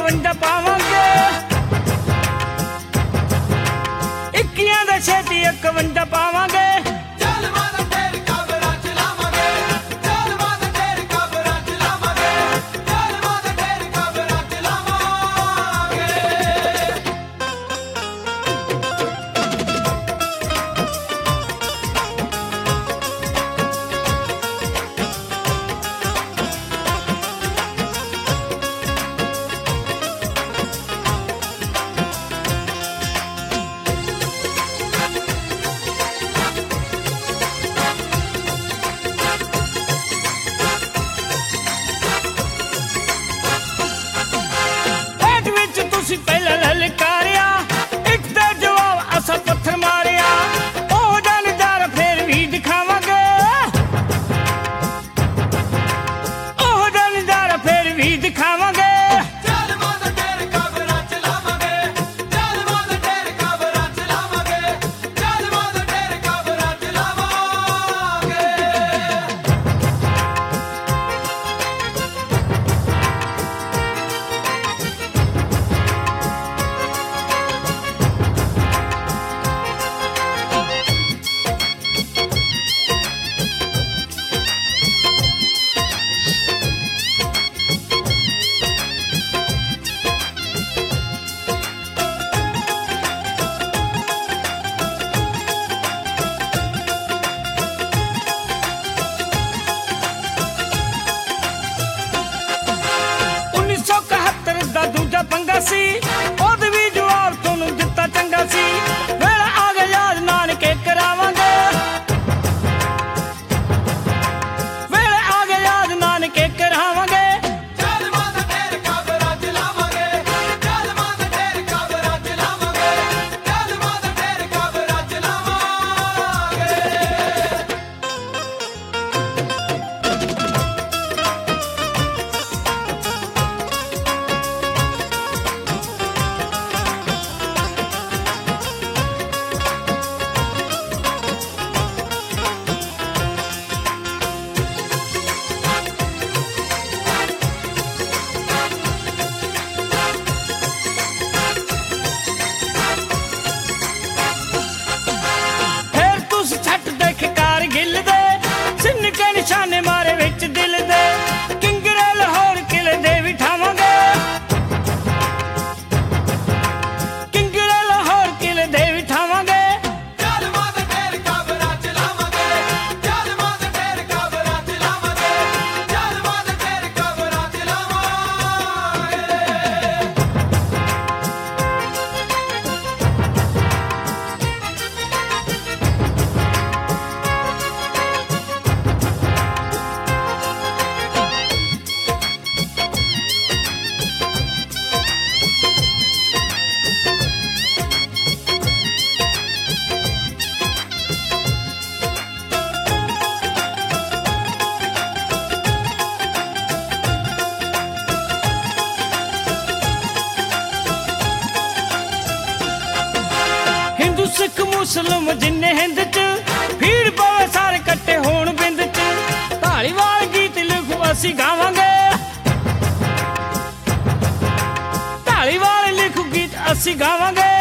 वंडा पावांगे, इक्कियां दा छेती एक वंडा पावांगे। पहला ललकारिया एक दा जवाब असा पत्थर मारिया, ओ जानदार फिर भी दिखावांगे, ओ जानदार फिर भी दिखावांगे। पंगा सी ओद भी जवाब तोनू दिता चंगा सी, वेला आ गया याद नानके करावांगे, वेला आ गया याद नानके करावांगे। निशाने मारे विच दिल दे किंगरे लाहौर किले दे बिठावांगे, किंगरे लाहौर किले दे बिठावांगे। हिंदू सिख मुस्लिम जिन्ने हिंद च भीड़ पवे सारे कट्टे होण बिंद च, धालीवाल गीत लिखो असी गावांगे, धालीवाल लिखो गीत असी गावांगे।